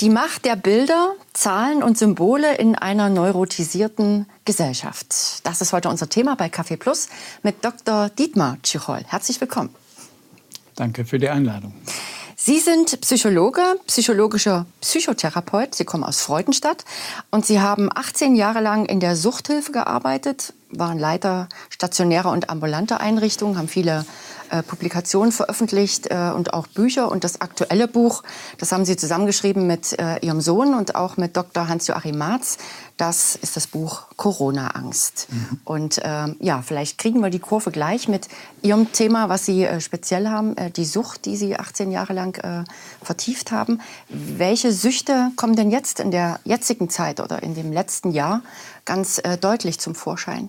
Die Macht der Bilder, Zahlen und Symbole in einer neurotisierten Gesellschaft. Das ist heute unser Thema bei Café Plus mit Dr. Dietmar Tschichold. Herzlich willkommen. Danke für die Einladung. Sie sind Psychologe, psychologischer Psychotherapeut. Sie kommen aus Freudenstadt und Sie haben 18 Jahre lang in der Suchthilfe gearbeitet, waren Leiter stationärer und ambulanter Einrichtungen, haben viele Publikationen veröffentlicht und auch Bücher. Und das aktuelle Buch, das haben Sie zusammengeschrieben mit Ihrem Sohn und auch mit Dr. Hans-Joachim Marz. Das ist das Buch Corona-Angst. Und ja, vielleicht kriegen wir die Kurve gleich mit Ihrem Thema, was Sie speziell haben, die Sucht, die Sie 18 Jahre lang vertieft haben. Welche Süchte kommen denn jetzt in der jetzigen Zeit oder in dem letzten Jahr ganz deutlich zum Vorschein?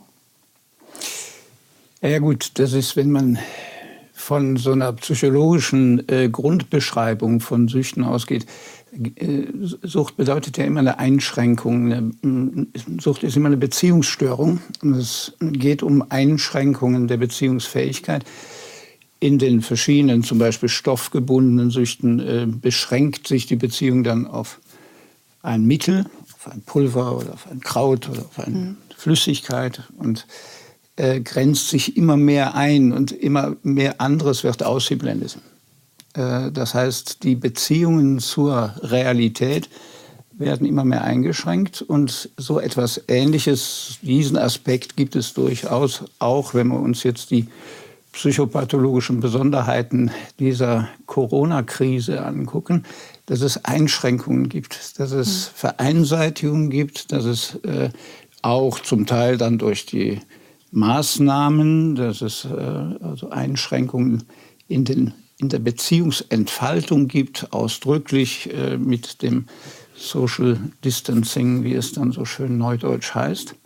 Ja gut, das ist, wenn man von so einer psychologischen Grundbeschreibung von Süchten ausgeht. Sucht bedeutet ja immer eine Einschränkung. Sucht ist immer eine Beziehungsstörung. Und es geht um Einschränkungen der Beziehungsfähigkeit. In den verschiedenen, zum Beispiel stoffgebundenen Süchten, beschränkt sich die Beziehung dann auf ein Mittel, auf ein Pulver oder auf ein Kraut oder auf eine Flüssigkeit und grenzt sich immer mehr ein und immer mehr anderes wird ausgeblendet. Das heißt, die Beziehungen zur Realität werden immer mehr eingeschränkt und so etwas Ähnliches, diesen Aspekt gibt es durchaus auch, wenn wir uns jetzt die psychopathologischen Besonderheiten dieser Corona-Krise angucken, dass es Einschränkungen gibt, dass es Vereinseitigungen gibt, dass es auch zum Teil dann durch die Maßnahmen, dass es also Einschränkungen in der Beziehungsentfaltung gibt, ausdrücklich mit dem Social Distancing, wie es dann so schön neudeutsch heißt.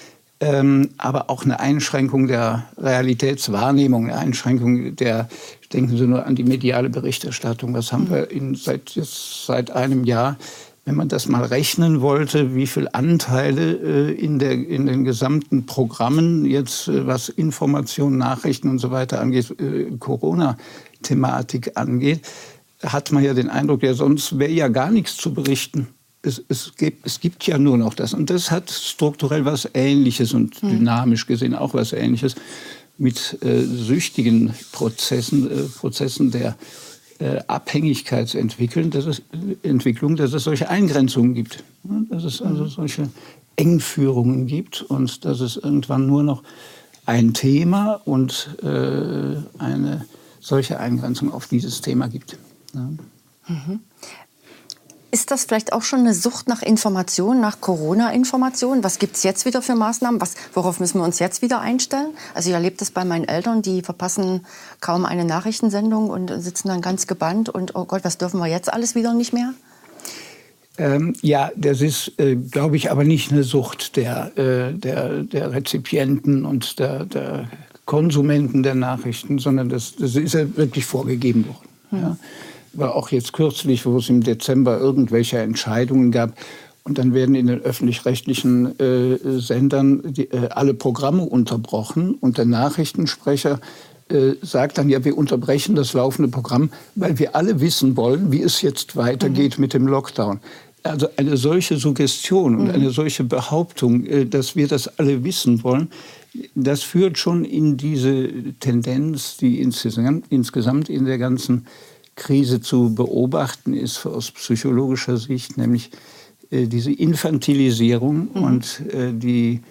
Aber auch eine Einschränkung der Realitätswahrnehmung, eine Einschränkung der, denken Sie nur an die mediale Berichterstattung, was haben wir seit einem Jahr, wenn man das mal rechnen wollte, wie viele Anteile in den gesamten Programmen jetzt, was Informationen, Nachrichten und so weiter angeht, Corona-Thematik angeht, hat man ja den Eindruck, ja, sonst wäre ja gar nichts zu berichten. Es gibt ja nur noch das. Und das hat strukturell was Ähnliches und dynamisch gesehen auch was Ähnliches mit süchtigen Prozessen der Abhängigkeitsentwicklung, dass es solche Eingrenzungen gibt. Dass es also solche Engführungen gibt und dass es irgendwann nur noch ein Thema und eine solche Eingrenzung auf dieses Thema gibt. Ja. Ist das vielleicht auch schon eine Sucht nach Information, nach Corona-Information? Was gibt es jetzt wieder für Maßnahmen? Worauf müssen wir uns jetzt wieder einstellen? Also ich erlebe das bei meinen Eltern, die verpassen kaum eine Nachrichtensendung und sitzen dann ganz gebannt und oh Gott, was dürfen wir jetzt alles wieder nicht mehr? Ja, das ist, glaube ich, aber nicht eine Sucht der Rezipienten und der Konsumenten der Nachrichten, sondern das ist ja wirklich vorgegeben worden. Ja. War auch jetzt kürzlich, wo es im Dezember irgendwelche Entscheidungen gab. Und dann werden in den öffentlich-rechtlichen Sendern alle Programme unterbrochen. Und der Nachrichtensprecher sagt dann, ja, wir unterbrechen das laufende Programm, weil wir alle wissen wollen, wie es jetzt weitergeht mit dem Lockdown. Also eine solche Suggestion und eine solche Behauptung, dass wir das alle wissen wollen, das führt schon in diese Tendenz, die insgesamt in der ganzen Krise zu beobachten ist aus psychologischer Sicht, nämlich diese Infantilisierung und die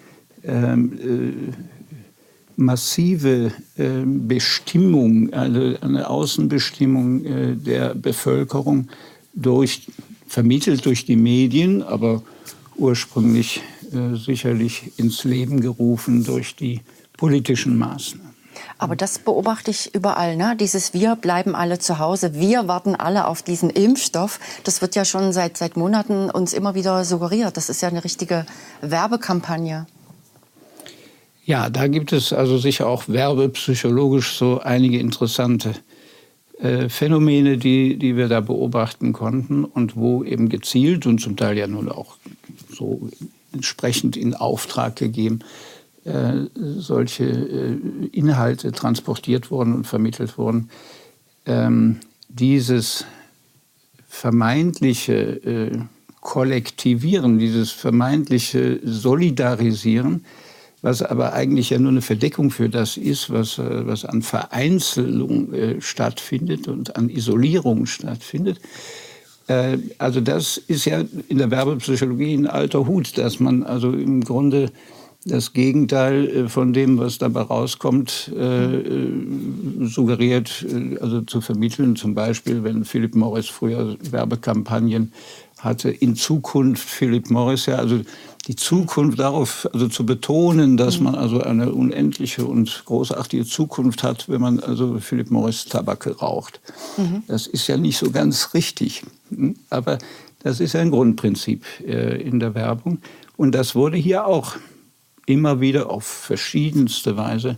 massive Bestimmung, also eine Außenbestimmung der Bevölkerung vermittelt durch die Medien, aber ursprünglich sicherlich ins Leben gerufen durch die politischen Maßnahmen. Aber das beobachte ich überall, ne? Dieses Wir bleiben alle zu Hause, wir warten alle auf diesen Impfstoff. Das wird ja schon seit Monaten uns immer wieder suggeriert. Das ist ja eine richtige Werbekampagne. Ja, da gibt es also sicher auch werbepsychologisch so einige interessante Phänomene, die wir da beobachten konnten und wo eben gezielt und zum Teil ja nun auch so entsprechend in Auftrag gegeben solche Inhalte transportiert wurden und vermittelt wurden. Dieses vermeintliche Kollektivieren, dieses vermeintliche Solidarisieren, was aber eigentlich ja nur eine Verdeckung für das ist, was an Vereinzelung stattfindet und an Isolierung stattfindet. Also das ist ja in der Werbepsychologie ein alter Hut, dass man also im Grunde das Gegenteil von dem, was dabei rauskommt, suggeriert, also zu vermitteln. Zum Beispiel, wenn Philip Morris früher Werbekampagnen hatte, in Zukunft Philip Morris, ja, also die Zukunft darauf, also zu betonen, dass man also eine unendliche und großartige Zukunft hat, wenn man also Philip Morris Tabak raucht. Das ist ja nicht so ganz richtig, aber das ist ein Grundprinzip in der Werbung. Und das wurde hier auch immer wieder auf verschiedenste Weise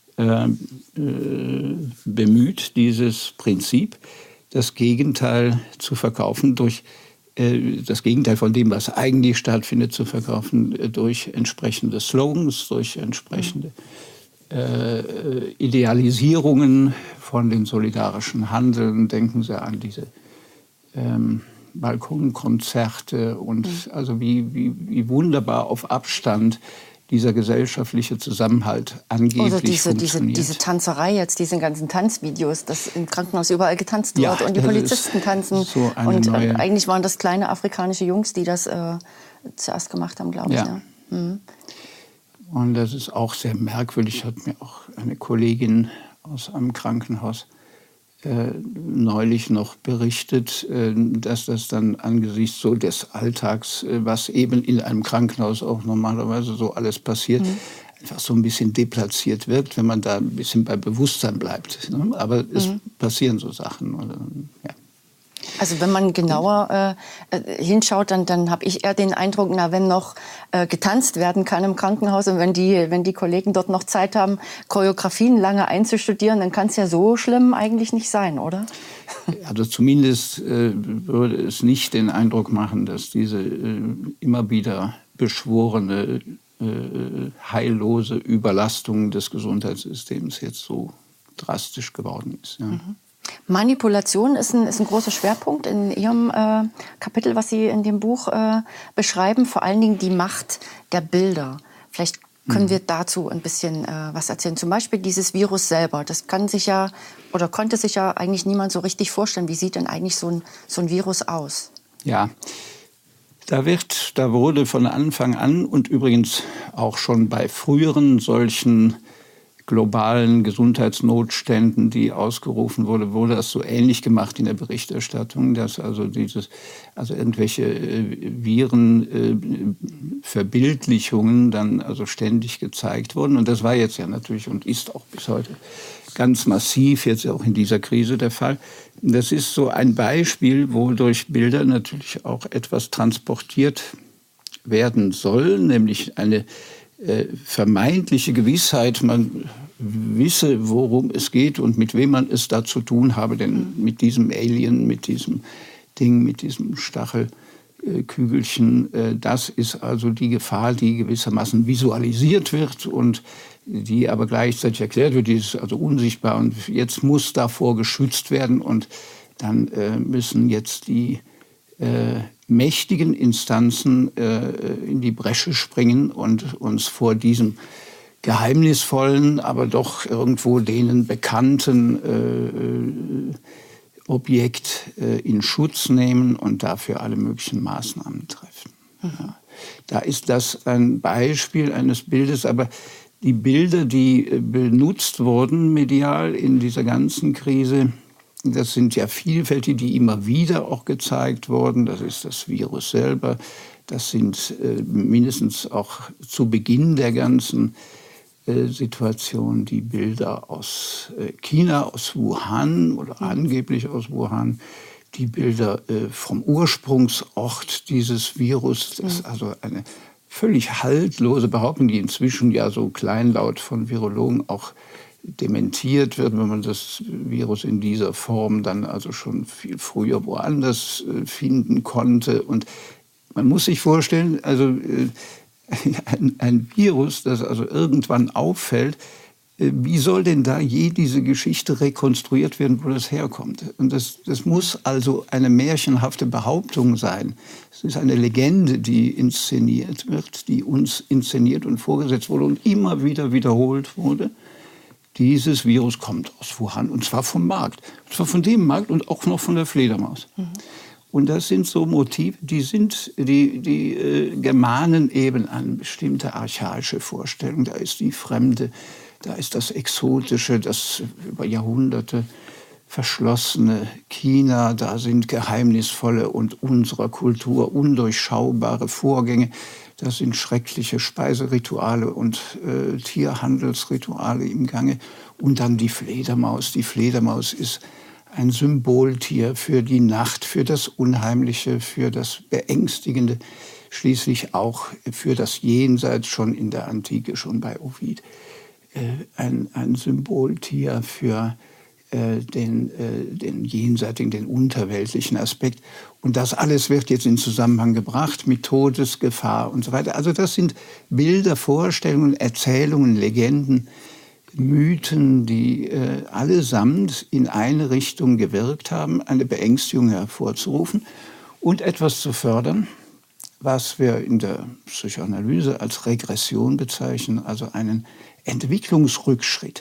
bemüht, dieses Prinzip, das Gegenteil zu verkaufen, durch das Gegenteil von dem, was eigentlich stattfindet, zu verkaufen, durch entsprechende Slogans, durch entsprechende Idealisierungen von den solidarischen Handeln. Denken Sie an diese Balkonkonzerte und also wie wunderbar auf Abstand dieser gesellschaftliche Zusammenhalt angeblich funktioniert. Diese Tanzerei jetzt, diese ganzen Tanzvideos, dass im Krankenhaus überall getanzt wird und die Polizisten tanzen. So und eigentlich waren das kleine afrikanische Jungs, die das zuerst gemacht haben, glaube ich. Ja. Ja. Und das ist auch sehr merkwürdig, hat mir auch eine Kollegin aus einem Krankenhaus neulich noch berichtet, dass das dann angesichts so des Alltags, was eben in einem Krankenhaus auch normalerweise so alles passiert, einfach so ein bisschen deplatziert wirkt, wenn man da ein bisschen bei Bewusstsein bleibt. Aber es passieren so Sachen. Ja. Also wenn man genauer hinschaut, dann habe ich eher den Eindruck, wenn noch getanzt werden kann im Krankenhaus und wenn die Kollegen dort noch Zeit haben, Choreografien lange einzustudieren, dann kann es ja so schlimm eigentlich nicht sein, oder? Also zumindest würde es nicht den Eindruck machen, dass diese immer wieder beschworene heillose Überlastung des Gesundheitssystems jetzt so drastisch geworden ist. Ja. Manipulation ist ein großer Schwerpunkt in Ihrem Kapitel, was Sie in dem Buch beschreiben. Vor allen Dingen die Macht der Bilder. Vielleicht können wir dazu ein bisschen was erzählen. Zum Beispiel dieses Virus selber. Das kann sich ja oder konnte sich ja eigentlich niemand so richtig vorstellen. Wie sieht denn eigentlich so ein Virus aus? Ja, da wurde von Anfang an und übrigens auch schon bei früheren solchen globalen Gesundheitsnotständen, die ausgerufen wurde das so ähnlich gemacht in der Berichterstattung, dass also irgendwelche Virenverbildlichungen dann also ständig gezeigt wurden. Und das war jetzt ja natürlich und ist auch bis heute ganz massiv, jetzt auch in dieser Krise der Fall. Das ist so ein Beispiel, wo durch Bilder natürlich auch etwas transportiert werden soll, nämlich eine vermeintliche Gewissheit, man wisse, worum es geht und mit wem man es da zu tun habe, denn mit diesem Alien, mit diesem Ding, mit diesem Stachelkügelchen, das ist also die Gefahr, die gewissermaßen visualisiert wird und die aber gleichzeitig erklärt wird, die ist also unsichtbar und jetzt muss davor geschützt werden und dann müssen jetzt die mächtigen Instanzen in die Bresche springen und uns vor diesem geheimnisvollen, aber doch irgendwo denen bekannten Objekt in Schutz nehmen und dafür alle möglichen Maßnahmen treffen. Ja. Da ist das ein Beispiel eines Bildes, aber die Bilder, die benutzt wurden medial in dieser ganzen Krise, das sind ja vielfältige, die immer wieder auch gezeigt wurden. Das ist das Virus selber. Das sind mindestens auch zu Beginn der ganzen Situation die Bilder aus China, aus Wuhan oder angeblich aus Wuhan. Die Bilder vom Ursprungsort dieses Virus. Das ist also eine völlig haltlose Behauptung, die inzwischen ja so kleinlaut von Virologen auch dementiert wird, wenn man das Virus in dieser Form dann also schon viel früher woanders finden konnte. Und man muss sich vorstellen, also ein Virus, das also irgendwann auffällt, wie soll denn da je diese Geschichte rekonstruiert werden, wo das herkommt? Und das muss also eine märchenhafte Behauptung sein. Es ist eine Legende, die inszeniert wird, die uns inszeniert und vorgesetzt wurde und immer wieder wiederholt wurde. Dieses Virus kommt aus Wuhan, und zwar vom Markt. Und zwar von dem Markt und auch noch von der Fledermaus. Mhm. Und das sind so Motive, die gemahnen eben an bestimmte archaische Vorstellungen. Da ist die Fremde, da ist das Exotische, das über Jahrhunderte verschlossene China, da sind geheimnisvolle und unserer Kultur undurchschaubare Vorgänge. Das sind schreckliche Speiserituale und Tierhandelsrituale im Gange. Und dann die Fledermaus. Die Fledermaus ist ein Symboltier für die Nacht, für das Unheimliche, für das Beängstigende, schließlich auch für das Jenseits, schon in der Antike, schon bei Ovid. Ein Symboltier für den jenseitigen, den unterweltlichen Aspekt. Und das alles wird jetzt in Zusammenhang gebracht mit Todesgefahr und so weiter. Also das sind Bilder, Vorstellungen, Erzählungen, Legenden, Mythen, die allesamt in eine Richtung gewirkt haben, eine Beängstigung hervorzurufen und etwas zu fördern, was wir in der Psychoanalyse als Regression bezeichnen, also einen Entwicklungsrückschritt.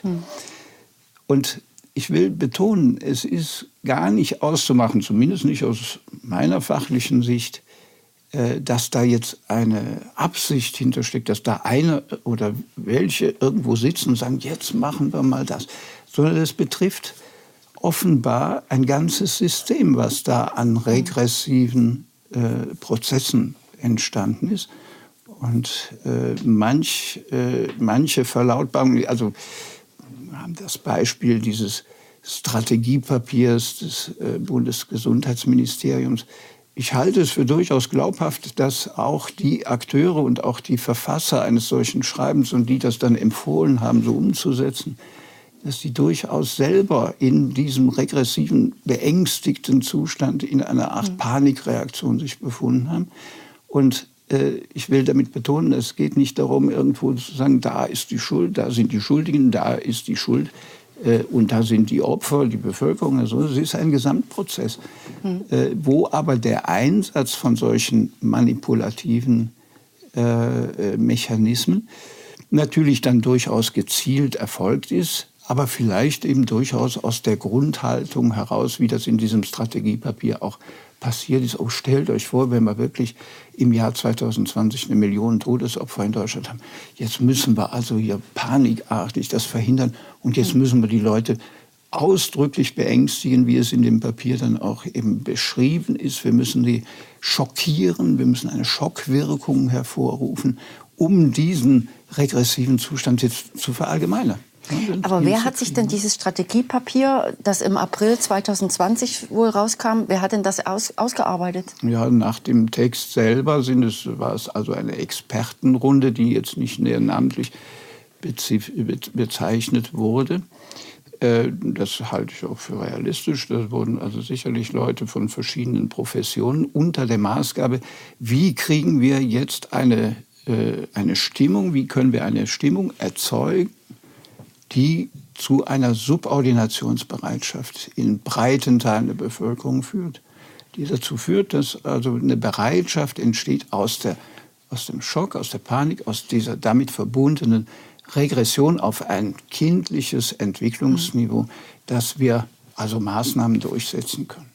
Und ich will betonen, es ist gar nicht auszumachen, zumindest nicht aus meiner fachlichen Sicht, dass da jetzt eine Absicht hintersteckt, dass da einer oder welche irgendwo sitzen und sagen, jetzt machen wir mal das. Sondern es betrifft offenbar ein ganzes System, was da an regressiven Prozessen entstanden ist. Und manche Verlautbarungen, also wir haben das Beispiel dieses Strategiepapiers des Bundesgesundheitsministeriums. Ich halte es für durchaus glaubhaft, dass auch die Akteure und auch die Verfasser eines solchen Schreibens und die das dann empfohlen haben, so umzusetzen, dass die durchaus selber in diesem regressiven, beängstigten Zustand in einer Art Panikreaktion sich befunden haben. Und ich will damit betonen, es geht nicht darum, irgendwo zu sagen, da ist die Schuld, da sind die Schuldigen, da ist die Schuld und da sind die Opfer, die Bevölkerung. Also es ist ein Gesamtprozess, wo aber der Einsatz von solchen manipulativen Mechanismen natürlich dann durchaus gezielt erfolgt ist, aber vielleicht eben durchaus aus der Grundhaltung heraus, wie das in diesem Strategiepapier auch passiert ist. Oh, stellt euch vor, wenn wir wirklich im Jahr 2020 1 Million Todesopfer in Deutschland haben. Jetzt müssen wir also hier panikartig das verhindern und jetzt müssen wir die Leute ausdrücklich beängstigen, wie es in dem Papier dann auch eben beschrieben ist. Wir müssen die schockieren, wir müssen eine Schockwirkung hervorrufen, um diesen regressiven Zustand jetzt zu verallgemeinern. Aber wer hat sich denn dieses Strategiepapier, das im April 2020 wohl rauskam, wer hat denn das ausgearbeitet? Ja, nach dem Text selber war es also eine Expertenrunde, die jetzt nicht näher namentlich bezeichnet wurde. Das halte ich auch für realistisch. Da wurden also sicherlich Leute von verschiedenen Professionen unter der Maßgabe, wie kriegen wir jetzt eine Stimmung, wie können wir eine Stimmung erzeugen, die zu einer Subordinationsbereitschaft in breiten Teilen der Bevölkerung führt. Die dazu führt, dass also eine Bereitschaft entsteht aus dem Schock, aus der Panik, aus dieser damit verbundenen Regression auf ein kindliches Entwicklungsniveau, dass wir also Maßnahmen durchsetzen können.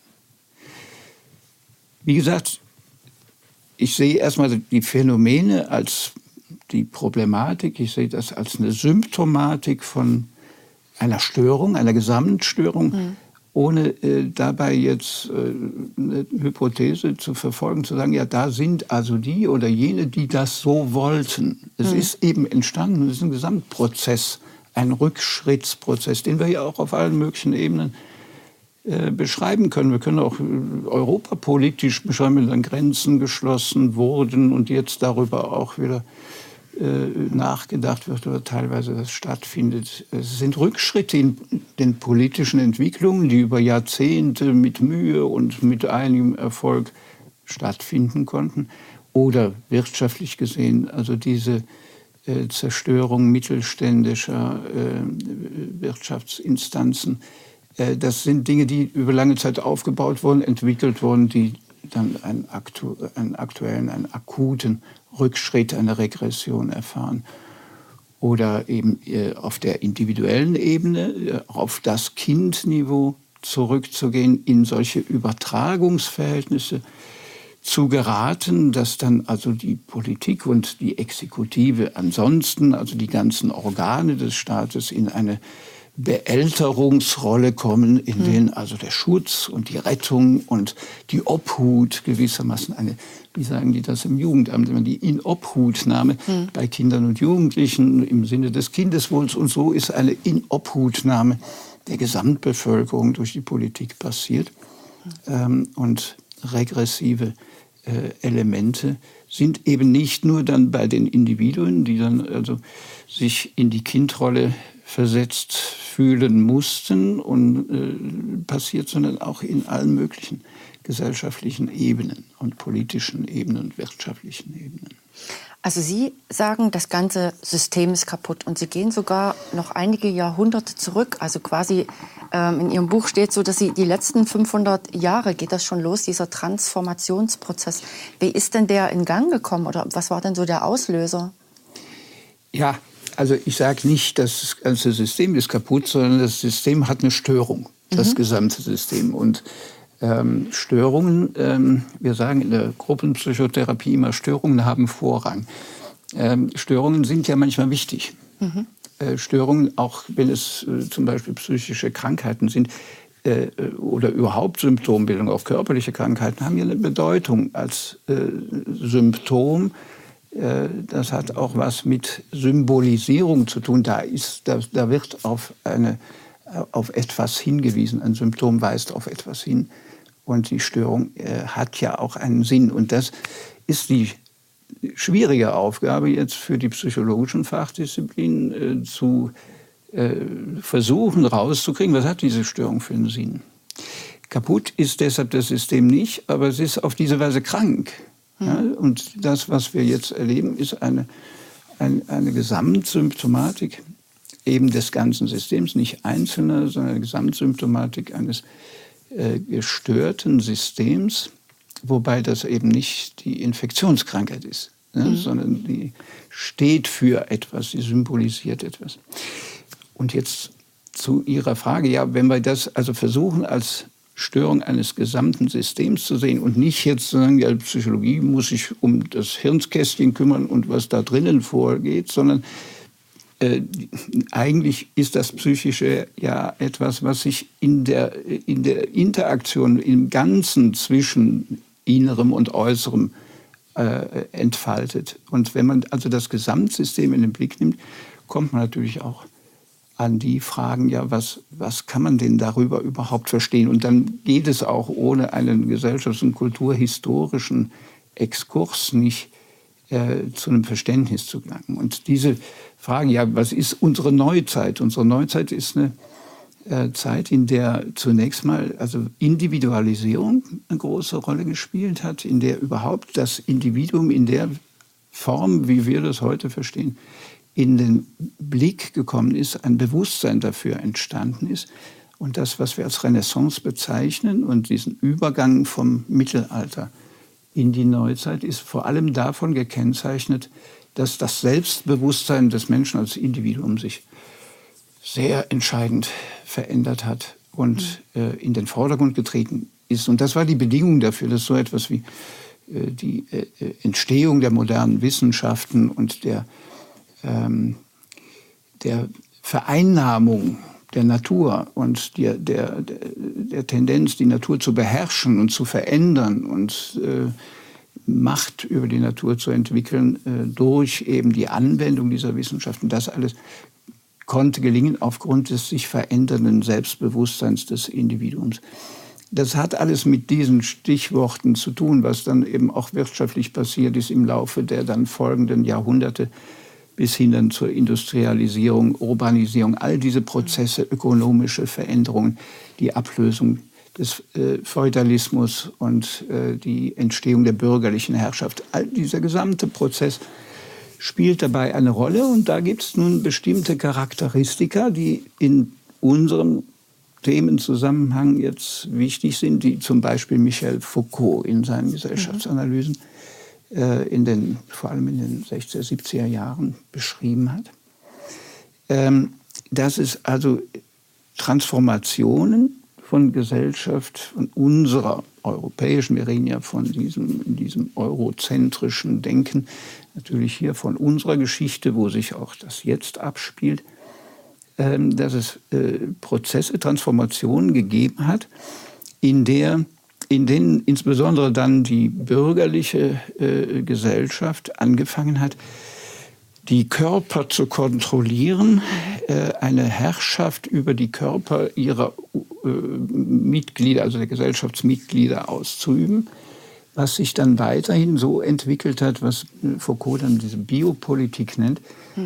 Wie gesagt, ich sehe erstmal die Phänomene als die Problematik, ich sehe das als eine Symptomatik von einer Störung, einer Gesamtstörung, ohne dabei jetzt eine Hypothese zu verfolgen, zu sagen, ja, da sind also die oder jene, die das so wollten. Es ist eben entstanden, es ist ein Gesamtprozess, ein Rückschrittsprozess, den wir ja auch auf allen möglichen Ebenen beschreiben können. Wir können auch europapolitisch beschreiben, wenn dann Grenzen geschlossen wurden und jetzt darüber auch wieder nachgedacht wird oder teilweise das stattfindet. Es sind Rückschritte in den politischen Entwicklungen, die über Jahrzehnte mit Mühe und mit einigem Erfolg stattfinden konnten. Oder wirtschaftlich gesehen, also diese Zerstörung mittelständischer Wirtschaftsinstanzen. Das sind Dinge, die über lange Zeit aufgebaut wurden, entwickelt wurden, die dann einen aktuellen, einen akuten Rückschritt, eine Regression erfahren. Oder eben auf der individuellen Ebene, auf das Kindniveau zurückzugehen, in solche Übertragungsverhältnisse zu geraten, dass dann also die Politik und die Exekutive ansonsten, also die ganzen Organe des Staates, in eine Beälterungsrolle kommen, in denen also der Schutz und die Rettung und die Obhut gewissermaßen wie sagen die das im Jugendamt, immer die Inobhutnahme bei Kindern und Jugendlichen im Sinne des Kindeswohls. Und so ist eine Inobhutnahme der Gesamtbevölkerung durch die Politik passiert. Und regressive Elemente sind eben nicht nur dann bei den Individuen, die dann also sich in die Kindrolle versetzt fühlen mussten und passiert, sondern auch in allen möglichen gesellschaftlichen Ebenen und politischen Ebenen und wirtschaftlichen Ebenen. Also Sie sagen, das ganze System ist kaputt und Sie gehen sogar noch einige Jahrhunderte zurück. Also quasi in Ihrem Buch steht so, dass Sie die letzten 500 Jahre geht das schon los, dieser Transformationsprozess. Wie ist denn der in Gang gekommen oder was war denn so der Auslöser? Ja, also ich sage nicht, das ganze System ist kaputt, sondern das System hat eine Störung, das gesamte System. Und Störungen, wir sagen in der Gruppenpsychotherapie immer, Störungen haben Vorrang. Störungen sind ja manchmal wichtig. Störungen, auch wenn es zum Beispiel psychische Krankheiten sind oder überhaupt Symptombildung, auch körperliche Krankheiten, haben ja eine Bedeutung als Symptom. Das hat auch was mit Symbolisierung zu tun. Da wird auf etwas hingewiesen. Ein Symptom weist auf etwas hin. Und die Störung hat ja auch einen Sinn. Und das ist die schwierige Aufgabe jetzt für die psychologischen Fachdisziplinen, zu versuchen rauszukriegen, was hat diese Störung für einen Sinn. Kaputt ist deshalb das System nicht, aber es ist auf diese Weise krank. Ja, und das, was wir jetzt erleben, ist eine Gesamtsymptomatik eben des ganzen Systems, nicht einzelner, sondern eine Gesamtsymptomatik eines gestörten Systems, wobei das eben nicht die Infektionskrankheit ist, ne, sondern die steht für etwas, sie symbolisiert etwas. Und jetzt zu Ihrer Frage, ja, wenn wir das also versuchen als Störung eines gesamten Systems zu sehen und nicht jetzt sagen, ja, Psychologie muss sich um das Hirnkästchen kümmern und was da drinnen vorgeht, sondern eigentlich ist das Psychische ja etwas, was sich in der Interaktion im Ganzen zwischen Innerem und Äußerem entfaltet. Und wenn man also das Gesamtsystem in den Blick nimmt, kommt man natürlich auch an die Fragen, ja, was kann man denn darüber überhaupt verstehen? Und dann geht es auch ohne einen gesellschafts- und kulturhistorischen Exkurs nicht zu einem Verständnis zu gelangen. Und diese Fragen, ja, was ist unsere Neuzeit? Unsere Neuzeit ist eine Zeit, in der zunächst mal also Individualisierung eine große Rolle gespielt hat, in der überhaupt das Individuum in der Form, wie wir das heute verstehen, in den Blick gekommen ist, ein Bewusstsein dafür entstanden ist. Und das, was wir als Renaissance bezeichnen und diesen Übergang vom Mittelalter in die Neuzeit, ist vor allem davon gekennzeichnet, dass das Selbstbewusstsein des Menschen als Individuum sich sehr entscheidend verändert hat und in den Vordergrund getreten ist. Und das war die Bedingung dafür, dass so etwas wie die Entstehung der modernen Wissenschaften und der Vereinnahmung der Natur und der Tendenz, die Natur zu beherrschen und zu verändern und Macht über die Natur zu entwickeln, durch eben die Anwendung dieser Wissenschaften, das alles konnte gelingen aufgrund des sich verändernden Selbstbewusstseins des Individuums. Das hat alles mit diesen Stichworten zu tun, was dann eben auch wirtschaftlich passiert ist im Laufe der dann folgenden Jahrhunderte, bis hin dann zur Industrialisierung, Urbanisierung, all diese Prozesse, ökonomische Veränderungen, die Ablösung des Feudalismus und die Entstehung der bürgerlichen Herrschaft. All dieser gesamte Prozess spielt dabei eine Rolle. Und da gibt es nun bestimmte Charakteristika, die in unserem Themenzusammenhang jetzt wichtig sind, die zum Beispiel Michel Foucault in seinen Gesellschaftsanalysen vor allem in den 60er, 70er Jahren beschrieben hat. Dass es also Transformationen von Gesellschaft, von unserer europäischen, wir reden ja von diesem eurozentrischen Denken, natürlich hier von unserer Geschichte, wo sich auch das jetzt abspielt, dass es Prozesse, Transformationen gegeben hat, in denen insbesondere dann die bürgerliche Gesellschaft angefangen hat, die Körper zu kontrollieren, eine Herrschaft über die Körper ihrer Mitglieder, also der Gesellschaftsmitglieder auszuüben, was sich dann weiterhin so entwickelt hat, was Foucault dann diese Biopolitik nennt,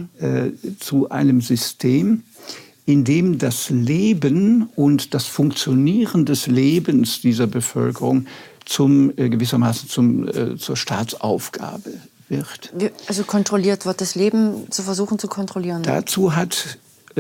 zu einem System, in dem das Leben und das Funktionieren des Lebens dieser Bevölkerung gewissermaßen zur Staatsaufgabe wird. Also kontrolliert wird, das Leben zu versuchen zu kontrollieren. Dazu hat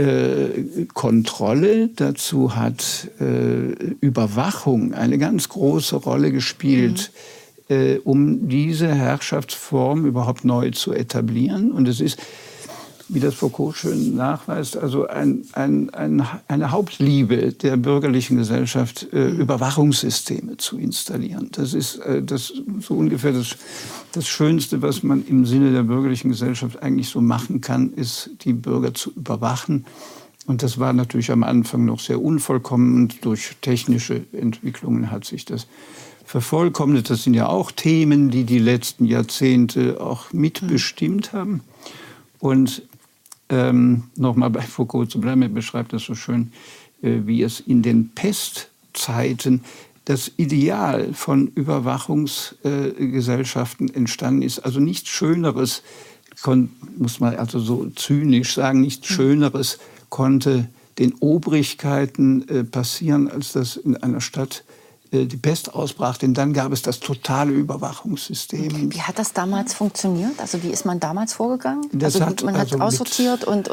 Kontrolle, dazu hat Überwachung eine ganz große Rolle gespielt, um diese Herrschaftsform überhaupt neu zu etablieren. Und es ist, wie das Foucault schön nachweist, also eine Hauptliebe der bürgerlichen Gesellschaft, Überwachungssysteme zu installieren. Das ist so ungefähr das Schönste, was man im Sinne der bürgerlichen Gesellschaft eigentlich so machen kann, ist, die Bürger zu überwachen. Und das war natürlich am Anfang noch sehr unvollkommen. Und durch technische Entwicklungen hat sich das vervollkommnet. Das sind ja auch Themen, die die letzten Jahrzehnte auch mitbestimmt haben. Und nochmal bei Foucault zu bleiben, er beschreibt das so schön, wie es in den Pestzeiten das Ideal von Überwachungsgesellschaften entstanden ist. Also nichts Schöneres, muss man also so zynisch sagen, nichts Schöneres konnte den Obrigkeiten passieren, als dass in einer Stadt die Pest ausbrach, denn dann gab es das totale Überwachungssystem. Wie hat das damals funktioniert? Also wie ist man damals vorgegangen? Man hat aussortiert und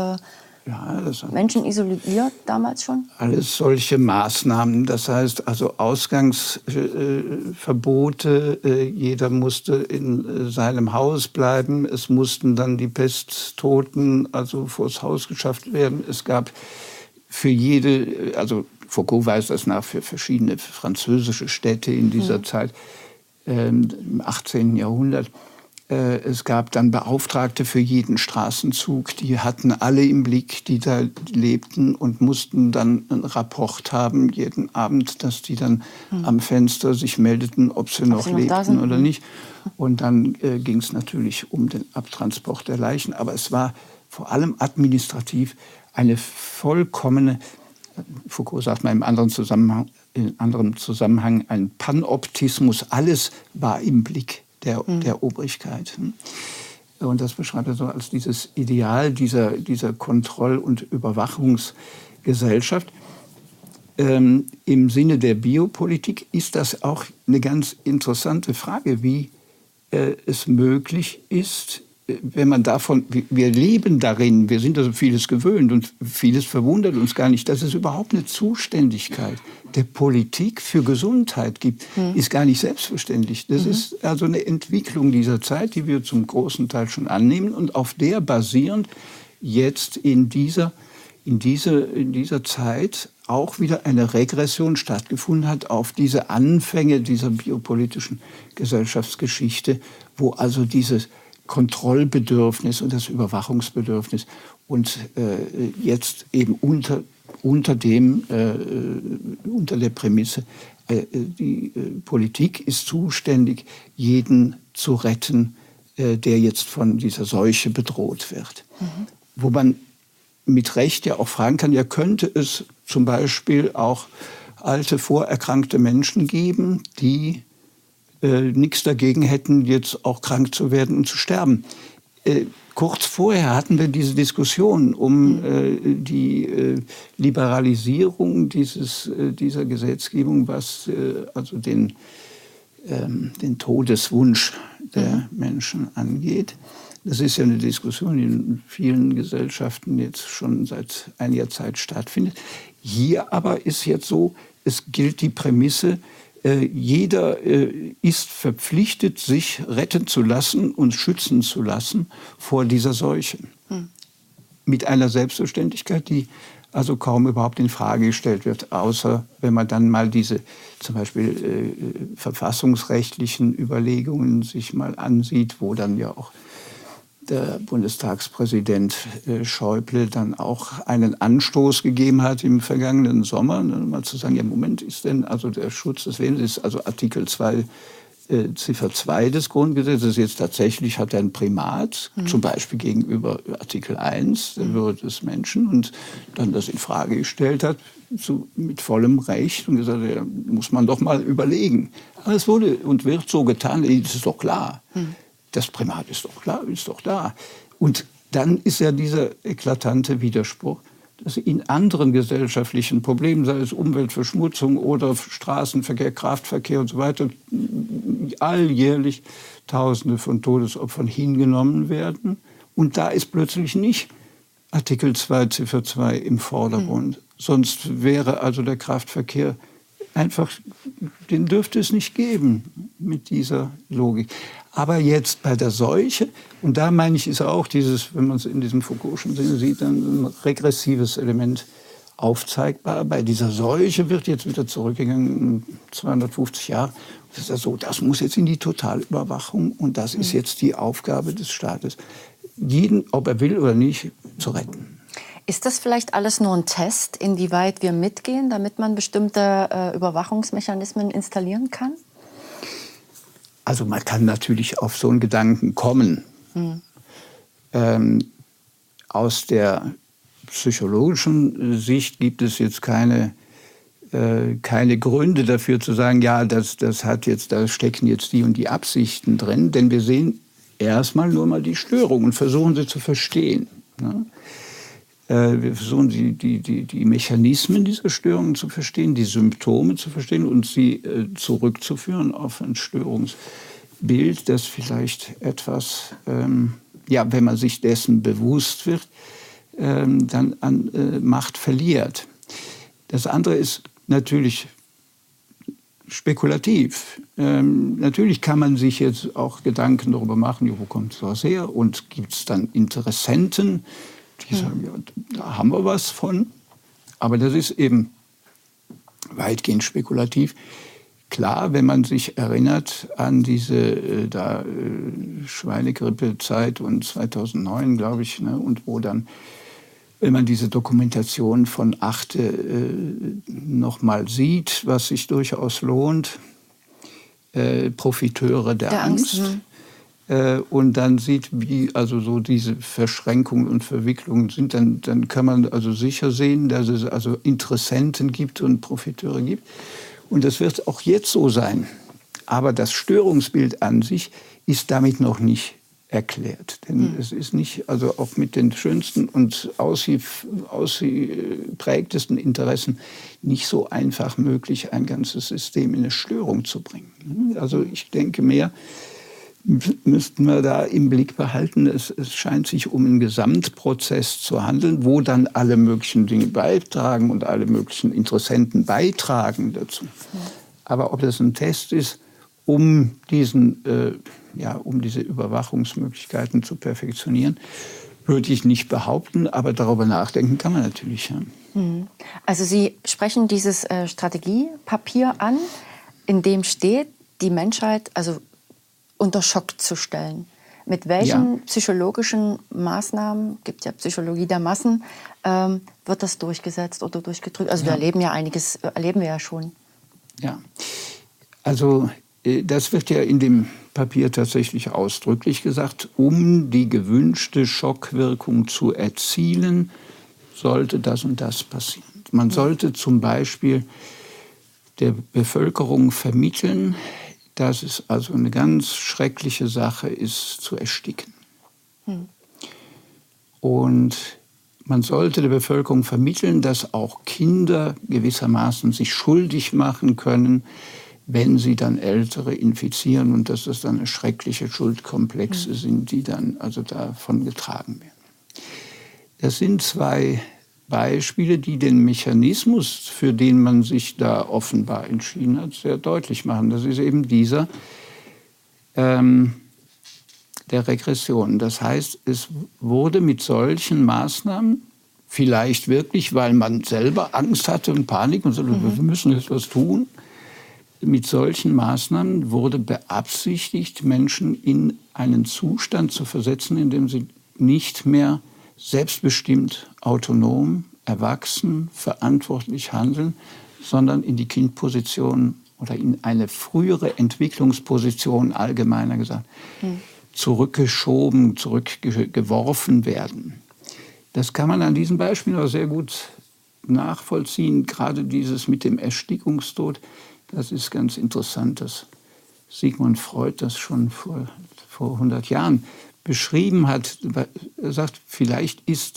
Menschen isoliert damals schon? Alles solche Maßnahmen, das heißt also Ausgangsverbote, jeder musste in seinem Haus bleiben, es mussten dann die Pesttoten also vors Haus geschafft werden. Es gab für jede, also Foucault weist das nach für verschiedene französische Städte in dieser Zeit, im 18. Jahrhundert. Es gab dann Beauftragte für jeden Straßenzug, die hatten alle im Blick, die da lebten und mussten dann einen Rapport haben jeden Abend, dass die dann am Fenster sich meldeten, ob sie noch lebten oder nicht. Und dann ging es natürlich um den Abtransport der Leichen, aber es war vor allem administrativ eine vollkommene, Foucault sagt mal in anderem Zusammenhang, ein Panoptismus. Alles war im Blick der Obrigkeit. Und das beschreibt er so als dieses Ideal dieser Kontroll- und Überwachungsgesellschaft. Im Sinne der Biopolitik ist das auch eine ganz interessante Frage, wie es möglich ist, wenn man davon, wir leben darin, wir sind also vieles gewöhnt und vieles verwundert uns gar nicht, dass es überhaupt eine Zuständigkeit der Politik für Gesundheit gibt, ist gar nicht selbstverständlich. Das ist also eine Entwicklung dieser Zeit, die wir zum großen Teil schon annehmen und auf der basierend jetzt in dieser Zeit auch wieder eine Regression stattgefunden hat auf diese Anfänge dieser biopolitischen Gesellschaftsgeschichte, wo also dieses Kontrollbedürfnis und das Überwachungsbedürfnis und jetzt eben unter der Prämisse, die Politik ist zuständig, jeden zu retten, der jetzt von dieser Seuche bedroht wird. Wo man mit Recht ja auch fragen kann, ja, könnte es zum Beispiel auch alte, vorerkrankte Menschen geben, die nichts dagegen hätten, jetzt auch krank zu werden und zu sterben. Kurz vorher hatten wir diese Diskussion um die Liberalisierung dieser Gesetzgebung, was also den Todeswunsch der Menschen angeht. Das ist ja eine Diskussion, die in vielen Gesellschaften jetzt schon seit einiger Zeit stattfindet. Hier aber ist jetzt so, es gilt die Prämisse, jeder ist verpflichtet, sich retten zu lassen und schützen zu lassen vor dieser Seuche. Mit einer Selbstverständlichkeit, die also kaum überhaupt in Frage gestellt wird, außer wenn man dann mal diese zum Beispiel verfassungsrechtlichen Überlegungen sich mal ansieht, wo dann ja auch der Bundestagspräsident Schäuble dann auch einen Anstoß gegeben hat im vergangenen Sommer, mal zu sagen, ja, Moment, ist denn also der Schutz des Lebens, ist also Artikel 2, Ziffer 2 des Grundgesetzes jetzt tatsächlich, hat er ein Primat, zum Beispiel gegenüber Artikel 1, der Würde des Menschen, und dann das in Frage gestellt hat, mit vollem Recht, und gesagt, ja, muss man doch mal überlegen. Aber es wurde und wird so getan, das ist doch klar. Das Primat ist doch klar, ist doch da. Und dann ist ja dieser eklatante Widerspruch, dass in anderen gesellschaftlichen Problemen, sei es Umweltverschmutzung oder Straßenverkehr, Kraftverkehr und so weiter, alljährlich Tausende von Todesopfern hingenommen werden. Und da ist plötzlich nicht Artikel 2, Ziffer 2 im Vordergrund. Sonst wäre also der Kraftverkehr einfach, den dürfte es nicht geben mit dieser Logik. Aber jetzt bei der Seuche, und da meine ich, ist auch dieses, wenn man es in diesem Foucault'schen Sinne sieht, ein regressives Element aufzeigbar. Bei dieser Seuche wird jetzt wieder zurückgegangen, 250 Jahre. Das ist ja so, das muss jetzt in die Totalüberwachung und das ist jetzt die Aufgabe des Staates, jeden, ob er will oder nicht, zu retten. Ist das vielleicht alles nur ein Test, inwieweit wir mitgehen, damit man bestimmte Überwachungsmechanismen installieren kann? Also man kann natürlich auf so einen Gedanken kommen. Aus der psychologischen Sicht gibt es jetzt keine Gründe dafür zu sagen, ja, da stecken jetzt die und die Absichten drin, denn wir sehen erstmal nur mal die Störung und versuchen sie zu verstehen. Ne? Wir versuchen die Mechanismen dieser Störungen zu verstehen, die Symptome zu verstehen und sie zurückzuführen auf ein Störungsbild, das vielleicht etwas, wenn man sich dessen bewusst wird, dann an Macht verliert. Das andere ist natürlich spekulativ. Natürlich kann man sich jetzt auch Gedanken darüber machen, wo kommt sowas her und gibt es dann Interessenten, die sagen, ja, da haben wir was von. Aber das ist eben weitgehend spekulativ. Klar, wenn man sich erinnert an diese Schweinegrippe-Zeit und 2009, glaube ich, ne, und wo dann, wenn man diese Dokumentation von Achte noch mal sieht, was sich durchaus lohnt, Profiteure der Angst. Und dann sieht, wie also so diese Verschränkungen und Verwicklungen sind, dann kann man also sicher sehen, dass es also Interessenten gibt und Profiteure gibt. Und das wird auch jetzt so sein. Aber das Störungsbild an sich ist damit noch nicht erklärt. Denn es ist nicht, also auch mit den schönsten und ausgeprägtesten Interessen nicht so einfach möglich, ein ganzes System in eine Störung zu bringen. Also ich denke mehr, müssten wir da im Blick behalten, es scheint sich um einen Gesamtprozess zu handeln, wo dann alle möglichen Dinge beitragen und alle möglichen Interessenten beitragen dazu. Aber ob das ein Test ist, um diese Überwachungsmöglichkeiten zu perfektionieren, würde ich nicht behaupten, aber darüber nachdenken kann man natürlich. Ja. Also Sie sprechen dieses Strategiepapier an, in dem steht, die Menschheit unter Schock zu stellen. Mit welchen psychologischen Maßnahmen, gibt ja Psychologie der Massen, wird das durchgesetzt oder durchgedrückt? Also wir erleben ja einiges, erleben wir ja schon. Ja, also das wird ja in dem Papier tatsächlich ausdrücklich gesagt, um die gewünschte Schockwirkung zu erzielen, sollte das und das passieren. Man sollte zum Beispiel der Bevölkerung vermitteln, dass es also eine ganz schreckliche Sache ist, zu ersticken. Und man sollte der Bevölkerung vermitteln, dass auch Kinder gewissermaßen sich schuldig machen können, wenn sie dann Ältere infizieren und dass das dann schreckliche Schuldkomplexe sind, die dann also davon getragen werden. Das sind zwei Beispiele, die den Mechanismus, für den man sich da offenbar entschieden hat, sehr deutlich machen. Das ist eben dieser der Regression. Das heißt, es wurde mit solchen Maßnahmen, vielleicht wirklich, weil man selber Angst hatte und Panik und so, wir müssen jetzt was tun, mit solchen Maßnahmen wurde beabsichtigt, Menschen in einen Zustand zu versetzen, in dem sie nicht mehr selbstbestimmt, autonom, erwachsen, verantwortlich handeln, sondern in die Kindposition oder in eine frühere Entwicklungsposition, allgemeiner gesagt, zurückgeschoben, zurückgeworfen werden. Das kann man an diesem Beispiel auch sehr gut nachvollziehen. Gerade dieses mit dem Erstickungstod, das ist ganz interessant, dass Sigmund Freud das schon vor 100 Jahren beschrieben hat. Er sagt, vielleicht ist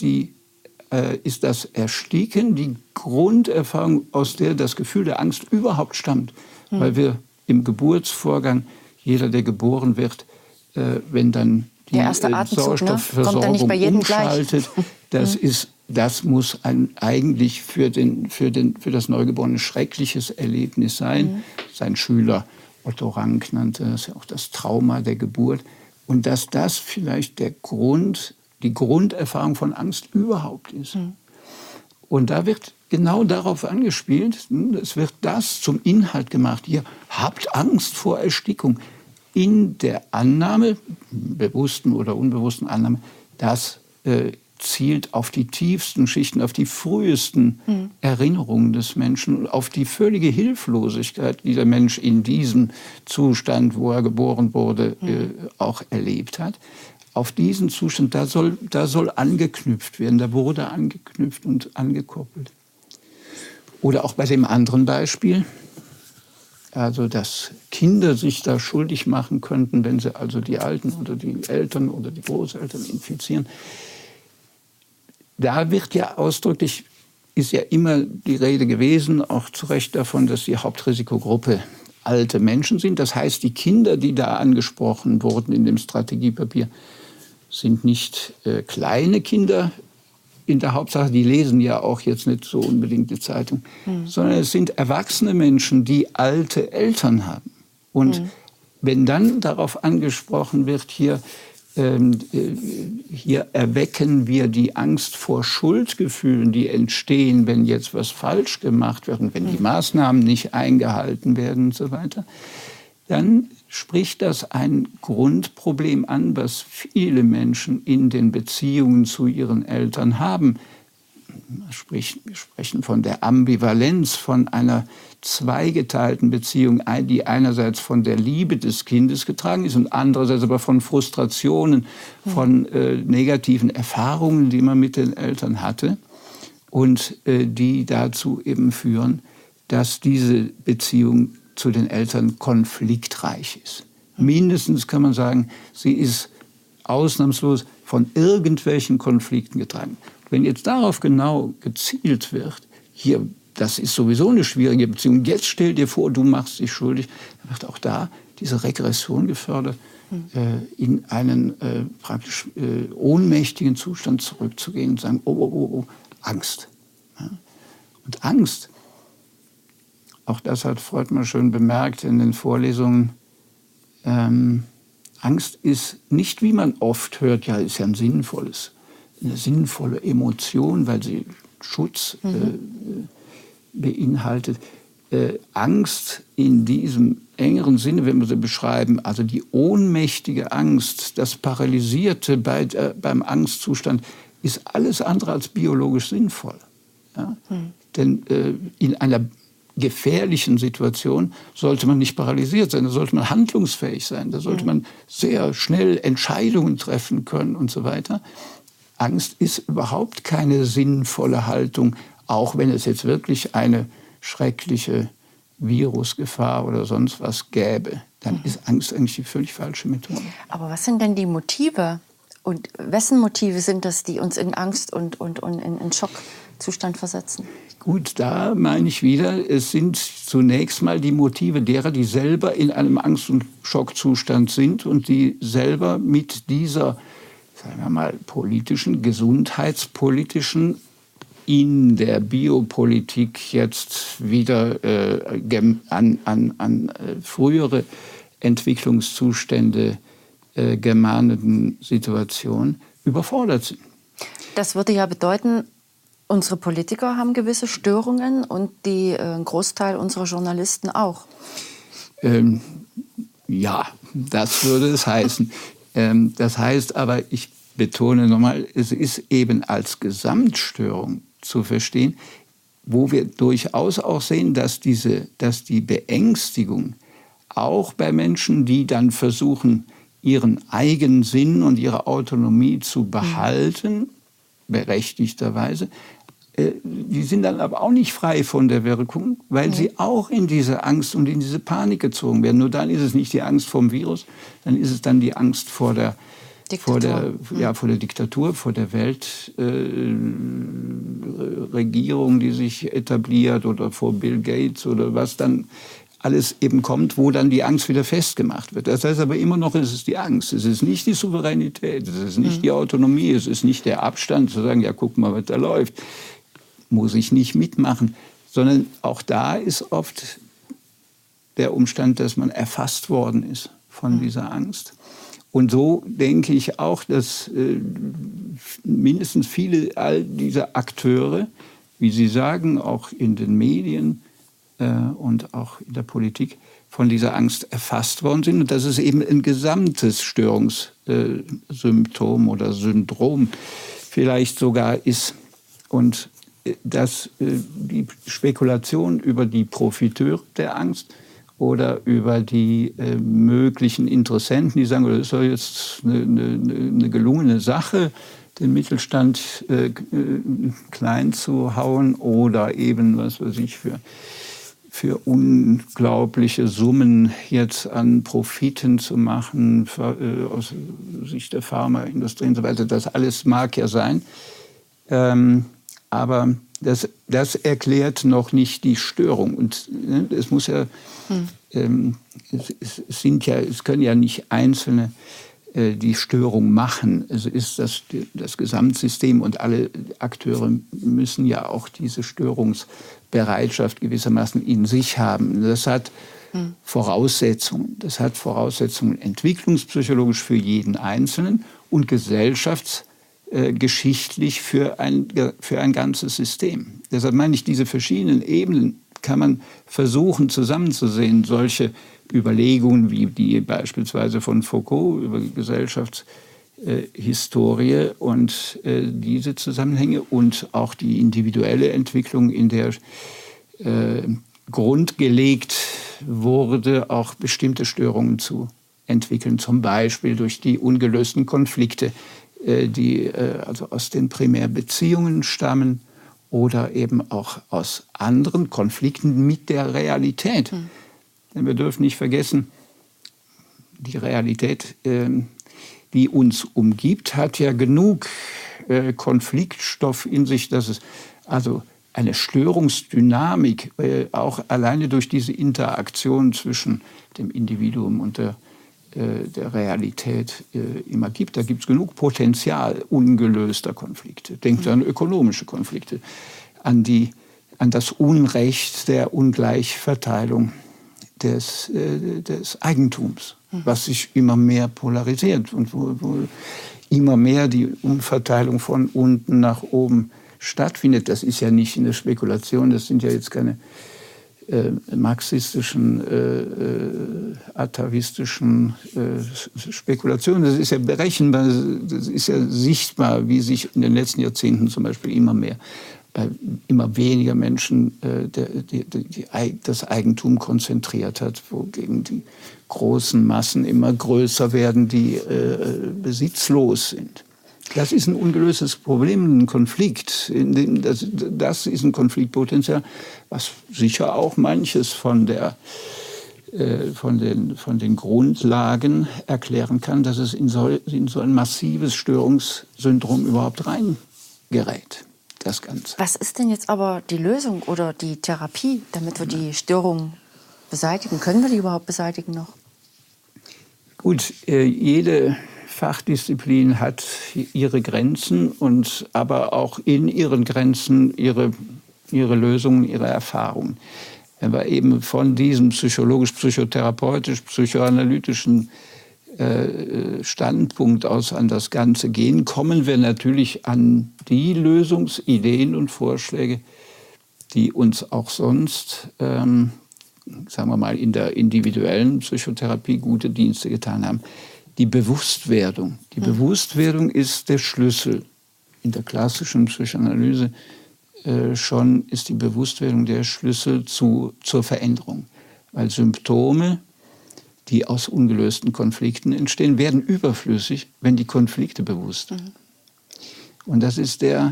das Ersticken die Grunderfahrung, aus der das Gefühl der Angst überhaupt stammt. Weil wir im Geburtsvorgang, jeder, der geboren wird, wenn dann die Sauerstoffversorgung kommt nicht bei jedem umschaltet, das muss eigentlich für das Neugeborene schreckliches Erlebnis sein. Sein Schüler Otto Rank nannte das ja auch das Trauma der Geburt. Und dass das vielleicht die Grunderfahrung von Angst überhaupt ist. Und da wird genau darauf angespielt, es wird das zum Inhalt gemacht. Ihr habt Angst vor Erstickung. In der Annahme, bewussten oder unbewussten Annahme, das zielt auf die tiefsten Schichten, auf die frühesten Erinnerungen des Menschen und auf die völlige Hilflosigkeit, die der Mensch in diesem Zustand, wo er geboren wurde, auch erlebt hat. Auf diesen Zustand, da soll angeknüpft werden, da wurde angeknüpft und angekoppelt. Oder auch bei dem anderen Beispiel, also dass Kinder sich da schuldig machen könnten, wenn sie also die Alten oder die Eltern oder die Großeltern infizieren. Da wird ja ausdrücklich, ist ja immer die Rede gewesen, auch zu Recht davon, dass die Hauptrisikogruppe alte Menschen sind. Das heißt, die Kinder, die da angesprochen wurden in dem Strategiepapier, sind nicht kleine Kinder in der Hauptsache, die lesen ja auch jetzt nicht so unbedingt die Zeitung, sondern es sind erwachsene Menschen, die alte Eltern haben. Und wenn dann darauf angesprochen wird, hier erwecken wir die Angst vor Schuldgefühlen, die entstehen, wenn jetzt was falsch gemacht wird und wenn die Maßnahmen nicht eingehalten werden und so weiter, dann spricht das ein Grundproblem an, was viele Menschen in den Beziehungen zu ihren Eltern haben. Wir sprechen von der Ambivalenz, von einer zweigeteilten Beziehung, die einerseits von der Liebe des Kindes getragen ist und andererseits aber von Frustrationen, von negativen Erfahrungen, die man mit den Eltern hatte und die dazu eben führen, dass diese Beziehung zu den Eltern konfliktreich ist. Mindestens kann man sagen, sie ist ausnahmslos von irgendwelchen Konflikten getragen. Wenn jetzt darauf genau gezielt wird, hier, das ist sowieso eine schwierige Beziehung, jetzt stell dir vor, du machst dich schuldig, dann wird auch da diese Regression gefördert, in einen praktisch ohnmächtigen Zustand zurückzugehen und sagen, oh, Angst. Ja? Und Angst, auch das hat Freud mal schön bemerkt in den Vorlesungen, Angst ist nicht, wie man oft hört, ja, ist ja eine sinnvolle Emotion, weil sie Schutz beinhaltet. Angst in diesem engeren Sinne, wenn wir sie beschreiben, also die ohnmächtige Angst, das Paralysierte beim Angstzustand, ist alles andere als biologisch sinnvoll. Ja? Denn in einer gefährlichen Situation sollte man nicht paralysiert sein, da sollte man handlungsfähig sein, da sollte man sehr schnell Entscheidungen treffen können und so weiter. Angst ist überhaupt keine sinnvolle Haltung, auch wenn es jetzt wirklich eine schreckliche Virusgefahr oder sonst was gäbe. Dann ist Angst eigentlich die völlig falsche Methode. Aber was sind denn die Motive? Und wessen Motive sind das, die uns in Angst und in Schock Zustand versetzen? Gut, da meine ich wieder, es sind zunächst mal die Motive derer, die selber in einem Angst- und Schockzustand sind und die selber mit dieser, sagen wir mal, politischen, gesundheitspolitischen, in der Biopolitik jetzt wieder an frühere Entwicklungszustände gemahnenden Situation überfordert sind. Das würde ja bedeuten, unsere Politiker haben gewisse Störungen und ein Großteil unserer Journalisten auch. Ja, das würde es heißen. Das heißt aber, ich betone nochmal, es ist eben als Gesamtstörung zu verstehen, wo wir durchaus auch sehen, dass die Beängstigung auch bei Menschen, die dann versuchen, ihren Eigensinn und ihre Autonomie zu behalten, berechtigterweise, die sind dann aber auch nicht frei von der Wirkung, weil sie auch in diese Angst und in diese Panik gezogen werden. Nur dann ist es nicht die Angst vom Virus, dann ist es dann die Angst vor der Diktatur, vor der Weltregierung, die sich etabliert, oder vor Bill Gates oder was dann alles eben kommt, wo dann die Angst wieder festgemacht wird. Das heißt aber immer noch, es ist die Angst. Es ist nicht die Souveränität, es ist nicht die Autonomie, es ist nicht der Abstand zu sagen, ja, guck mal, was da läuft. Muss ich nicht mitmachen. Sondern auch da ist oft der Umstand, dass man erfasst worden ist von dieser Angst. Und so denke ich auch, dass mindestens viele all dieser Akteure, wie Sie sagen, auch in den Medien und auch in der Politik, von dieser Angst erfasst worden sind. Und dass es eben ein gesamtes Störungssymptom oder Syndrom vielleicht sogar ist. Und dass die Spekulation über die Profiteure der Angst oder über die möglichen Interessenten, die sagen, das ist doch jetzt eine gelungene Sache, den Mittelstand klein zu hauen oder eben, was weiß ich, für unglaubliche Summen jetzt an Profiten zu machen, aus Sicht der Pharmaindustrie und so weiter. Das alles mag ja sein. Aber das erklärt noch nicht die Störung. Und es muss ja, es können ja nicht Einzelne die Störung machen. Es ist das Gesamtsystem und alle Akteure müssen ja auch diese Störungsbereitschaft gewissermaßen in sich haben. Das hat Voraussetzungen. Das hat Voraussetzungen entwicklungspsychologisch für jeden Einzelnen und geschichtlich für ein ganzes System. Deshalb meine ich, diese verschiedenen Ebenen kann man versuchen zusammenzusehen. Solche Überlegungen wie die beispielsweise von Foucault über Gesellschaftshistorie und diese Zusammenhänge und auch die individuelle Entwicklung, in der grundgelegt wurde, auch bestimmte Störungen zu entwickeln, zum Beispiel durch die ungelösten Konflikte, die also aus den Primärbeziehungen stammen oder eben auch aus anderen Konflikten mit der Realität. Denn wir dürfen nicht vergessen, die Realität, die uns umgibt, hat ja genug Konfliktstoff in sich, dass es also eine Störungsdynamik auch alleine durch diese Interaktion zwischen dem Individuum und der Realität immer gibt. Da gibt es genug Potenzial ungelöster Konflikte. Denkt an ökonomische Konflikte, an das Unrecht der Ungleichverteilung des Eigentums, was sich immer mehr polarisiert und wo immer mehr die Umverteilung von unten nach oben stattfindet. Das ist ja nicht eine Spekulation, das sind ja jetzt keine marxistischen, atavistischen Spekulationen. Das ist ja berechenbar, das ist ja sichtbar, wie sich in den letzten Jahrzehnten zum Beispiel bei immer weniger Menschen das Eigentum konzentriert hat, wogegen die großen Massen immer größer werden, die besitzlos sind. Das ist ein ungelöstes Problem, ein Konflikt. Das ist ein Konfliktpotenzial, was sicher auch manches von den Grundlagen erklären kann, dass es in so ein massives Störungssyndrom überhaupt reingerät. das Ganze. Was ist denn jetzt aber die Lösung oder die Therapie, damit wir die Störung beseitigen? Können wir die überhaupt beseitigen noch? Gut, jede Fachdisziplin hat ihre Grenzen und aber auch in ihren Grenzen ihre Lösungen, ihre Erfahrungen. Wenn wir eben von diesem psychologisch-psychotherapeutisch-psychoanalytischen Standpunkt aus an das Ganze gehen, kommen wir natürlich an die Lösungsideen und Vorschläge, die uns auch sonst, sagen wir mal, in der individuellen Psychotherapie gute Dienste getan haben. Die Bewusstwerdung. Die Bewusstwerdung ist der Schlüssel. In der klassischen Psychoanalyse schon ist die Bewusstwerdung der Schlüssel zur Veränderung. Weil Symptome, die aus ungelösten Konflikten entstehen, werden überflüssig, wenn die Konflikte bewusst sind. Und das ist das,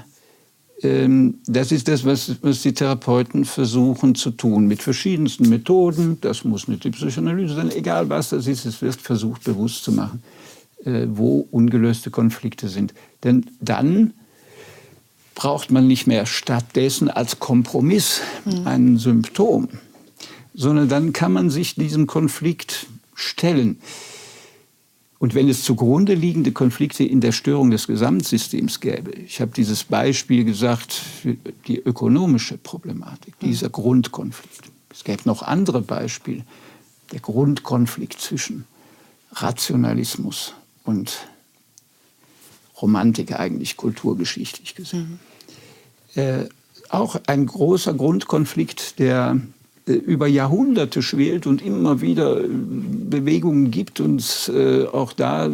was die Therapeuten versuchen zu tun, mit verschiedensten Methoden. Das muss nicht die Psychoanalyse sein, egal was das ist, es wird versucht, bewusst zu machen, wo ungelöste Konflikte sind. Denn dann braucht man nicht mehr stattdessen als Kompromiss ein Symptom, sondern dann kann man sich diesem Konflikt stellen. Und wenn es zugrunde liegende Konflikte in der Störung des Gesamtsystems gäbe, ich habe dieses Beispiel gesagt, die ökonomische Problematik, dieser Grundkonflikt. Es gäbe noch andere Beispiele, der Grundkonflikt zwischen Rationalismus und Romantik, eigentlich kulturgeschichtlich gesehen. Auch ein großer Grundkonflikt, der über Jahrhunderte schwelt und immer wieder Bewegungen gibt und auch da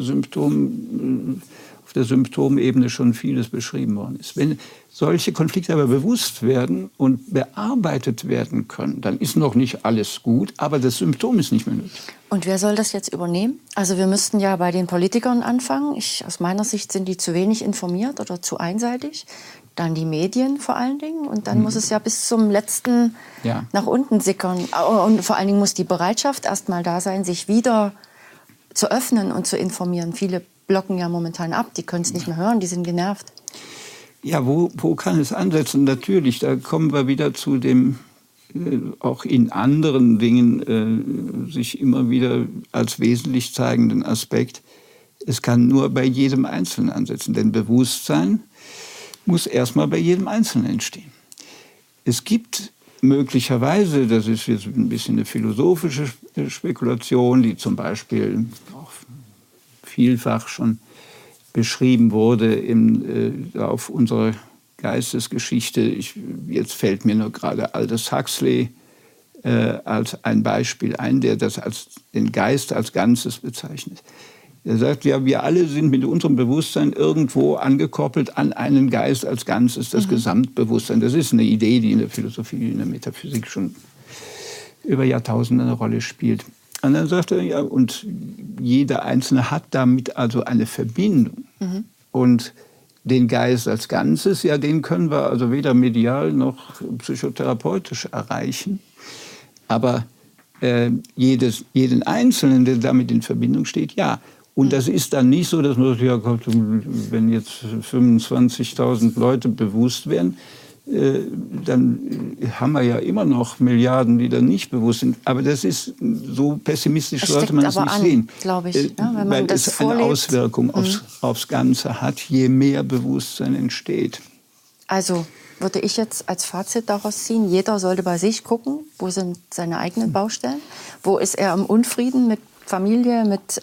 auf der Symptomebene schon vieles beschrieben worden ist. Wenn solche Konflikte aber bewusst werden und bearbeitet werden können, dann ist noch nicht alles gut, aber das Symptom ist nicht mehr nötig. Und wer soll das jetzt übernehmen? Also wir müssten ja bei den Politikern anfangen. Aus meiner Sicht sind die zu wenig informiert oder zu einseitig. Dann die Medien vor allen Dingen. Und dann muss es ja bis zum Letzten nach unten sickern. Und vor allen Dingen muss die Bereitschaft erst mal da sein, sich wieder zu öffnen und zu informieren. Viele blocken ja momentan ab. Die können es nicht mehr hören, die sind genervt. Ja, wo kann es ansetzen? Natürlich, da kommen wir wieder zu dem, auch in anderen Dingen sich immer wieder als wesentlich zeigenden Aspekt. Es kann nur bei jedem Einzelnen ansetzen. Denn Bewusstsein muss erstmal bei jedem Einzelnen entstehen. Es gibt möglicherweise, das ist jetzt ein bisschen eine philosophische Spekulation, die zum Beispiel auch vielfach schon beschrieben wurde auf unserer Geistesgeschichte. Jetzt fällt mir nur gerade Aldous Huxley als ein Beispiel ein, der das als den Geist als Ganzes bezeichnet. Er sagt, ja, wir alle sind mit unserem Bewusstsein irgendwo angekoppelt an einen Geist als Ganzes, das Gesamtbewusstsein. Das ist eine Idee, die in der Philosophie, in der Metaphysik schon über Jahrtausende eine Rolle spielt. Und dann sagt er, ja, und jeder Einzelne hat damit also eine Verbindung. Und den Geist als Ganzes, ja, den können wir also weder medial noch psychotherapeutisch erreichen. Aber jeden Einzelnen, der damit in Verbindung steht, ja. Und das ist dann nicht so, dass man sagt, ja Gott, wenn jetzt 25.000 Leute bewusst werden, dann haben wir ja immer noch Milliarden, die dann nicht bewusst sind. Aber das ist, so pessimistisch sollte man es nicht sehen. Glaube ich, ja, wenn man weil das es eine Auswirkung aufs Ganze hat, je mehr Bewusstsein entsteht. Also würde ich jetzt als Fazit daraus ziehen, jeder sollte bei sich gucken, wo sind seine eigenen Baustellen, wo ist er im Unfrieden mit Familie, mit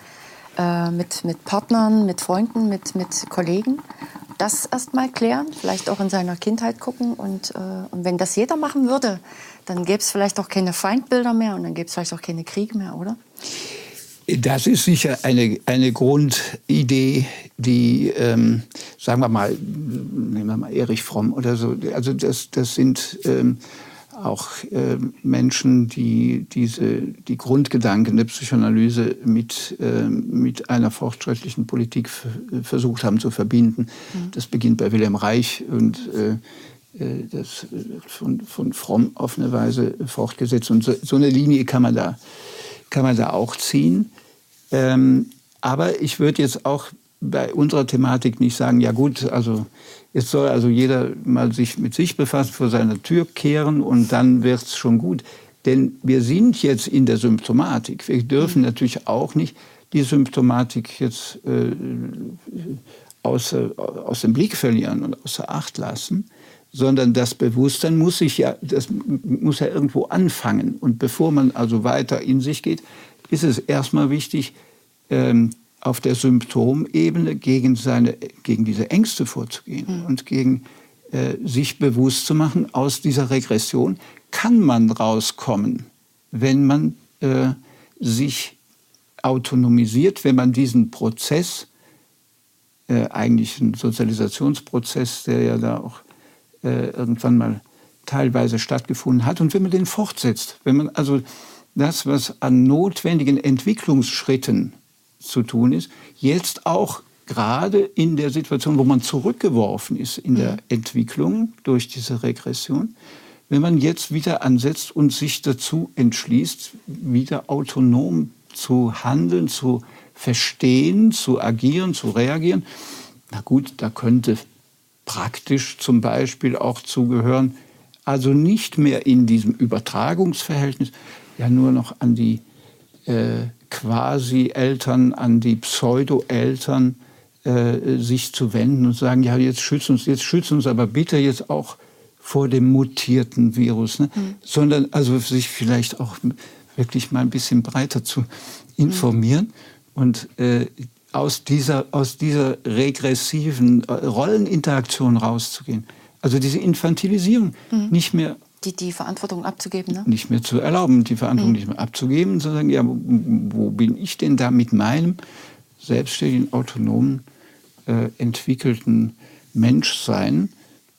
Partnern, mit Freunden, mit Kollegen. Das erst mal klären, vielleicht auch in seiner Kindheit gucken. Und wenn das jeder machen würde, dann gäbe es vielleicht auch keine Feindbilder mehr und dann gäbe es vielleicht auch keine Kriege mehr, oder? Das ist sicher eine Grundidee, die, sagen wir mal, nehmen wir mal Erich Fromm oder so. Also das sind auch Menschen, die die Grundgedanken der Psychoanalyse mit einer fortschrittlichen Politik versucht haben zu verbinden. Das beginnt bei Wilhelm Reich und das wird von Fromm auf eine Weise fortgesetzt. Und so eine Linie kann man da auch ziehen. Aber ich würde jetzt auch bei unserer Thematik nicht sagen, ja gut, also jetzt soll also jeder mal sich mit sich befassen, vor seiner Tür kehren und dann wird es schon gut. Denn wir sind jetzt in der Symptomatik. Wir dürfen natürlich auch nicht die Symptomatik jetzt aus dem Blick verlieren und außer Acht lassen, sondern das Bewusstsein muss ja irgendwo anfangen. Und bevor man also weiter in sich geht, ist es erstmal wichtig, auf der Symptomebene gegen diese Ängste vorzugehen und gegen sich bewusst zu machen, aus dieser Regression kann man rauskommen, wenn man sich autonomisiert, wenn man diesen Prozess, eigentlich ein Sozialisationsprozess, der ja da auch irgendwann mal teilweise stattgefunden hat, und wenn man den fortsetzt, wenn man also das, was an notwendigen Entwicklungsschritten zu tun ist, jetzt auch gerade in der Situation, wo man zurückgeworfen ist in der Entwicklung durch diese Regression, wenn man jetzt wieder ansetzt und sich dazu entschließt, wieder autonom zu handeln, zu verstehen, zu agieren, zu reagieren, na gut, da könnte praktisch zum Beispiel auch zugehören, also nicht mehr in diesem Übertragungsverhältnis, ja nur noch an die Quasi-Eltern, an die Pseudo-Eltern sich zu wenden und sagen, ja, jetzt schützt uns aber bitte jetzt auch vor dem mutierten Virus. Ne? Sondern also sich vielleicht auch wirklich mal ein bisschen breiter zu informieren und aus dieser regressiven Rolleninteraktion rauszugehen. Also diese Infantilisierung nicht mehr die Verantwortung abzugeben, ne? Nicht mehr zu erlauben, die Verantwortung nicht mehr abzugeben, sondern ja, wo bin ich denn da mit meinem selbstständigen, autonomen, entwickelten Menschsein?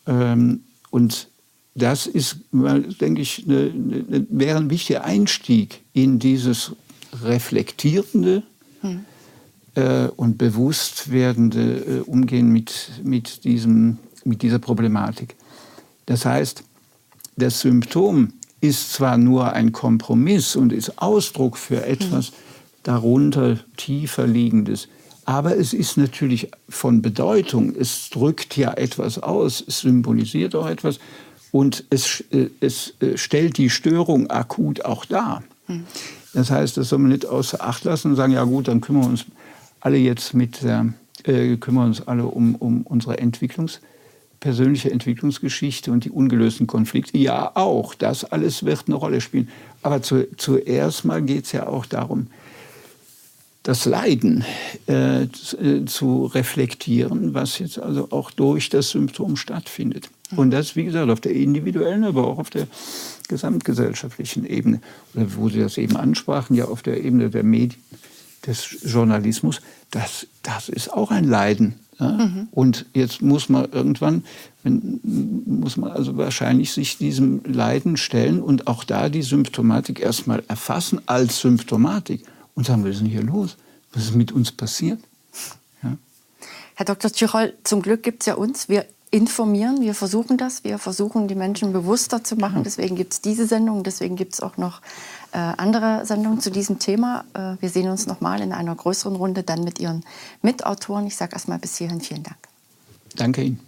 Und das ist, denke ich, wäre ein wichtiger Einstieg in dieses reflektierende und bewusst werdende Umgehen mit dieser Problematik. Das heißt, das Symptom ist zwar nur ein Kompromiss und ist Ausdruck für etwas darunter tiefer Liegendes, aber es ist natürlich von Bedeutung. Es drückt ja etwas aus, es symbolisiert auch etwas und es stellt die Störung akut auch dar. Das heißt, das soll man nicht außer Acht lassen und sagen, ja gut, dann kümmern wir uns alle um unsere persönliche Entwicklungsgeschichte und die ungelösten Konflikte. Ja, auch. Das alles wird eine Rolle spielen. Aber zuerst mal geht es ja auch darum, das Leiden zu reflektieren, was jetzt also auch durch das Symptom stattfindet. Und das, wie gesagt, auf der individuellen, aber auch auf der gesamtgesellschaftlichen Ebene. Oder wo Sie das eben ansprachen, ja auf der Ebene der Medien, des Journalismus, das ist auch ein Leiden. Ja? Und jetzt muss man also wahrscheinlich sich diesem Leiden stellen und auch da die Symptomatik erstmal erfassen als Symptomatik und sagen, was ist denn hier los? Was ist mit uns passiert? Ja? Herr Dr. Tschirol, zum Glück gibt es ja uns. Wir informieren, wir versuchen die Menschen bewusster zu machen. Deswegen gibt es diese Sendung, deswegen gibt es auch noch andere Sendungen zu diesem Thema. Wir sehen uns noch mal in einer größeren Runde, dann mit Ihren Mitautoren. Ich sage erst mal bis hierhin vielen Dank. Danke Ihnen.